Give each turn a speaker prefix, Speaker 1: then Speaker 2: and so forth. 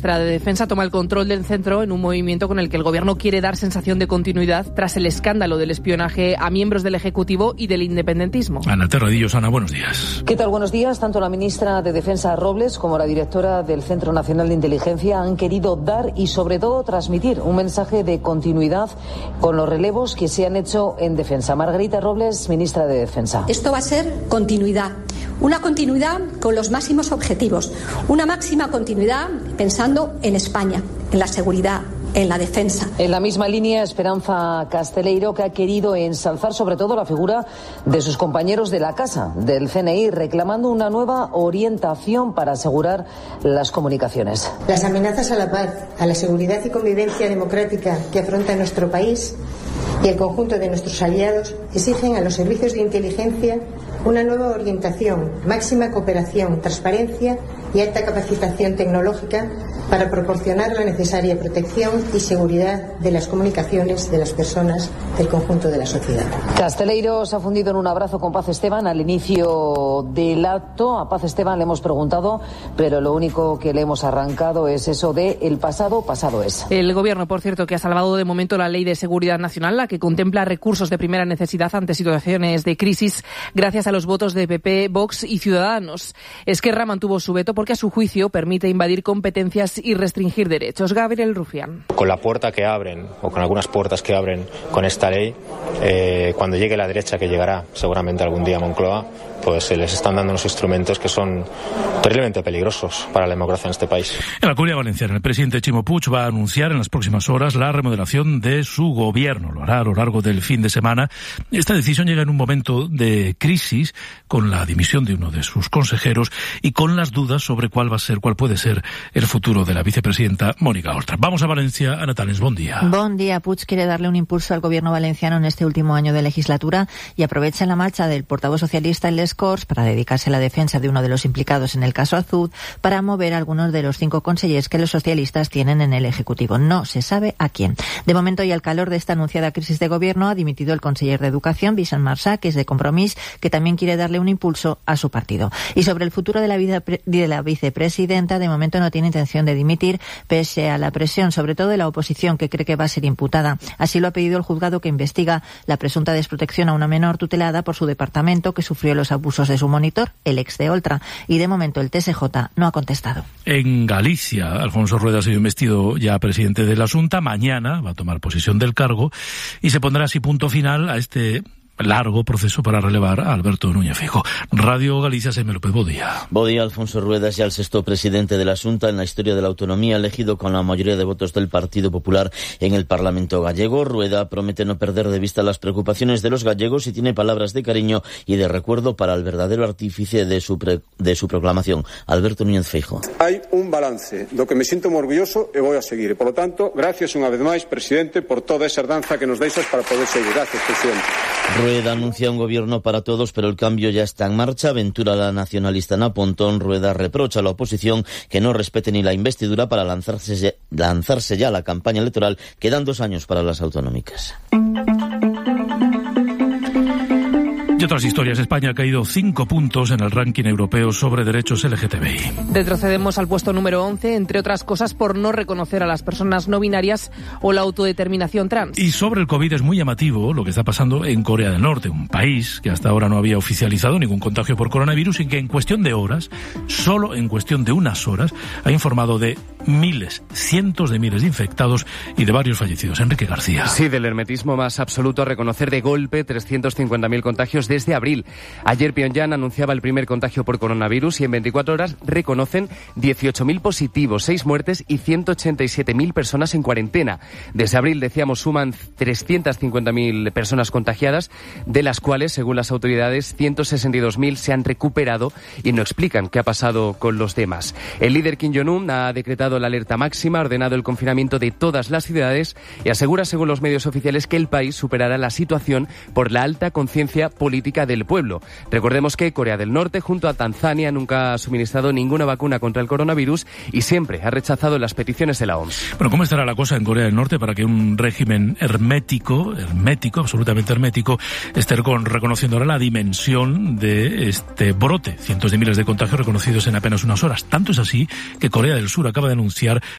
Speaker 1: ministra de Defensa toma el control del centro en un movimiento con el que el Gobierno quiere dar sensación de continuidad tras el escándalo del espionaje a miembros del Ejecutivo y del independentismo.
Speaker 2: Ana Terradillos. Ana, buenos días.
Speaker 3: ¿Qué tal? Buenos días. Tanto la ministra de Defensa Robles como la directora del Centro Nacional de Inteligencia han querido dar y sobre todo transmitir un mensaje de continuidad con los relevos que se han hecho en defensa. Margarita Robles, ministra de Defensa.
Speaker 4: Esto va a ser continuidad. Una continuidad con los máximos objetivos. Una máxima continuidad pensando en España, en la seguridad, en la defensa.
Speaker 3: En la misma línea, Esperanza Casteleiro, que ha querido ensalzar sobre todo la figura de sus compañeros de la Casa, del CNI, reclamando una nueva orientación para asegurar las comunicaciones.
Speaker 5: Las amenazas a la paz, a la seguridad y convivencia democrática que afronta nuestro país y el conjunto de nuestros aliados exigen a los servicios de inteligencia una nueva orientación, máxima cooperación, transparencia y alta capacitación tecnológica para proporcionar la necesaria protección y seguridad de las comunicaciones de las personas del conjunto de la sociedad.
Speaker 3: Casteleiro se ha fundido en un abrazo con Paz Esteban al inicio del acto. A Paz Esteban le hemos preguntado, pero lo único que le hemos arrancado es eso de el pasado es.
Speaker 1: El Gobierno, por cierto, que ha salvado de momento la Ley de Seguridad Nacional, la que contempla recursos de primera necesidad ante situaciones de crisis gracias a los votos de PP, Vox y Ciudadanos. Esquerra mantuvo su veto porque a su juicio permite invadir competencias y restringir derechos. Gabriel Rufián.
Speaker 6: Con la puerta que abren, o con algunas puertas que abren con esta ley, cuando llegue la derecha, que llegará seguramente algún día a Moncloa, pues se les están dando unos instrumentos que son terriblemente peligrosos para la democracia en este país.
Speaker 2: En la Comunidad Valenciana, el presidente Chimo Puig va a anunciar en las próximas horas la remodelación de su gobierno. Lo hará a lo largo del fin de semana. Esta decisión llega en un momento de crisis, con la dimisión de uno de sus consejeros y con las dudas sobre cuál puede ser el futuro de la vicepresidenta Mónica Oltra. Vamos a Valencia. Ana Tales, buen día.
Speaker 7: Buen día. Puig quiere darle un impulso al gobierno valenciano en este último año de legislatura y aprovecha la marcha del portavoz socialista en Les Corts para dedicarse a la defensa de uno de los implicados en el caso Azud, para mover a algunos de los 5 consellers que los socialistas tienen en el Ejecutivo. No se sabe a quién. De momento, y al calor de esta anunciada crisis de gobierno, ha dimitido el conseller de Educación, Vicent Marçà, que es de Compromís, que también quiere darle un impulso a su partido. Y sobre el futuro de la vicepresidenta, de momento no tiene intención de dimitir, pese a la presión, sobre todo de la oposición, que cree que va a ser imputada. Así lo ha pedido el juzgado que investiga la presunta desprotección a una menor tutelada por su departamento, que sufrió los abusos de su monitor, el ex de Oltra, y de momento el TSJ no ha contestado.
Speaker 2: En Galicia, Alfonso Rueda ha sido investido ya presidente de la Xunta. Mañana va a tomar posesión del cargo y se pondrá así punto final a este largo proceso para relevar a Alberto Núñez Feijóo. Radio Galicia, Jaime López, bo día.
Speaker 8: Bo día. Alfonso Rueda es ya el 6º presidente de la Xunta en la historia de la autonomía, elegido con la mayoría de votos del Partido Popular en el Parlamento gallego. Rueda promete no perder de vista las preocupaciones de los gallegos y tiene palabras de cariño y de recuerdo para el verdadero artífice de su proclamación, Alberto Núñez Feijóo.
Speaker 9: Hai un balance do que me sinto moi orgulloso e vou a seguir. E, por lo tanto, gracias unha vez máis, presidente, por toda esa herdanza que nos deixas para poder seguir. Gracias, presidente.
Speaker 8: Rueda anuncia un gobierno para todos, pero el cambio ya está en marcha. Aventura la nacionalista na Pontón. Rueda reprocha a la oposición que no respete ni la investidura para lanzarse ya a la campaña electoral. Quedan 2 años para las autonómicas.
Speaker 2: Y otras historias. España ha caído 5 puntos en el ranking europeo sobre derechos LGTBI.
Speaker 1: Retrocedemos al puesto número 11, entre otras cosas por no reconocer a las personas no binarias o la autodeterminación trans.
Speaker 2: Y sobre el COVID es muy llamativo lo que está pasando en Corea del Norte, un país que hasta ahora no había oficializado ningún contagio por coronavirus y que en cuestión de horas, solo en cuestión de unas horas, ha informado de miles, cientos de miles de infectados y de varios fallecidos. Enrique García.
Speaker 10: Sí, del hermetismo más absoluto a reconocer de golpe 350.000 contagios desde abril. Ayer Pyongyang anunciaba el primer contagio por coronavirus y en 24 horas reconocen 18.000 positivos, 6 muertes y 187.000 personas en cuarentena. Desde abril, decíamos, suman 350.000 personas contagiadas, de las cuales, según las autoridades, 162.000 se han recuperado y no explican qué ha pasado con los demás. El líder Kim Jong-un ha decretado la alerta máxima, ha ordenado el confinamiento de todas las ciudades y asegura, según los medios oficiales, que el país superará la situación por la alta conciencia política del pueblo. Recordemos que Corea del Norte, junto a Tanzania, nunca ha suministrado ninguna vacuna contra el coronavirus y siempre ha rechazado las peticiones de la OMS.
Speaker 2: Bueno, ¿cómo estará la cosa en Corea del Norte para que un régimen hermético, absolutamente hermético, esté reconociendo ahora la dimensión de este brote? Cientos de miles de contagios reconocidos en apenas unas horas. Tanto es así que Corea del Sur acaba de anunciar